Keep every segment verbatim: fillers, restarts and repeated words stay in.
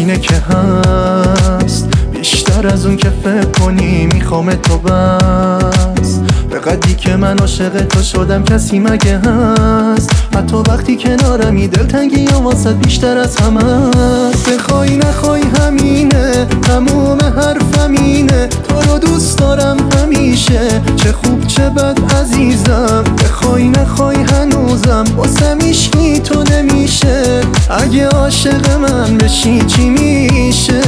اینه که هست، بیشتر از اون که فکر کنی میخوام تو بس. به قدری که من عاشق تو شدم کسی مگه هست؟ حتی وقتی کنارمی دلتنگی یا واسط بیشتر از همه است. بخوای نخوای همینه، تموم حرفم اینه، تو رو دوست دارم همیشه، چه خوب چه بد عزیزم. بخوای نخوای هنوزم واسم هیچکی تو نمیشه، اگه عاشق من بشی چی میشه؟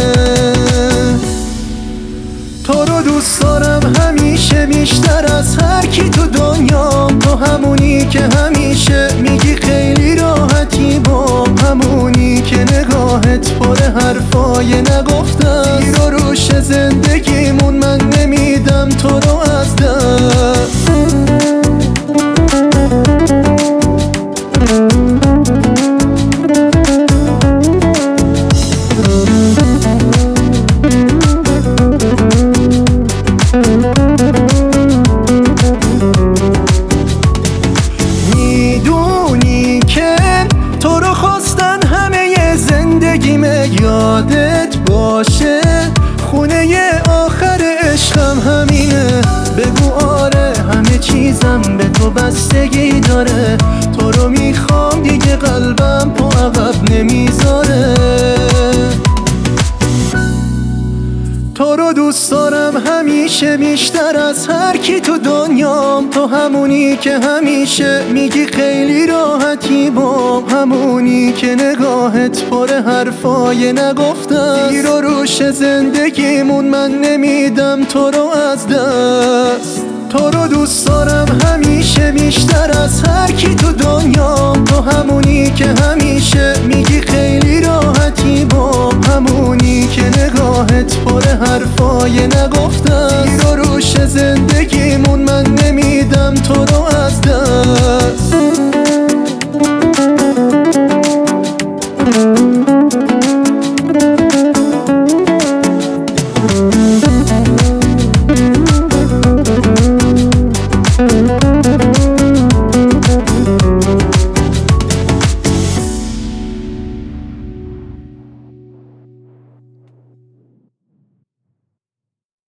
تو رو دوست دارم همیشه، بیشتر از هر کی تو دنیام. تو همونی که همیشه میگی خیلی راحتی با، همونی که نگاهت پر حرفای نگفتم. زیر و روش زندگیمون من نمیدم تو رو از دست. میدونی که تو رو خواستن همه زندگیمه، یادت باشه خونه آخر عشقم همینه. بگو آره همه چیزم به تو بستگی داره، تو رو میخوام دیگه قلبم پا عقب نمیذاره. تو رو دوست دارم همیشه، بیشتر از هر کی تو دنیام. تو همونی که همیشه میگی خیلی راحتی با، همونی که نگاهت پر حرفای نگفتم. زیر و روش زندگیمون من نمیدم تو رو از دست. تو رو دوست دارم همیشه، بیشتر از هر کی تو دنیام. تو همونی که همیشه میگی خیلی راحتی با، همونی که نگاهت پر حرفای نگفتم. زیر و روش زندگیمون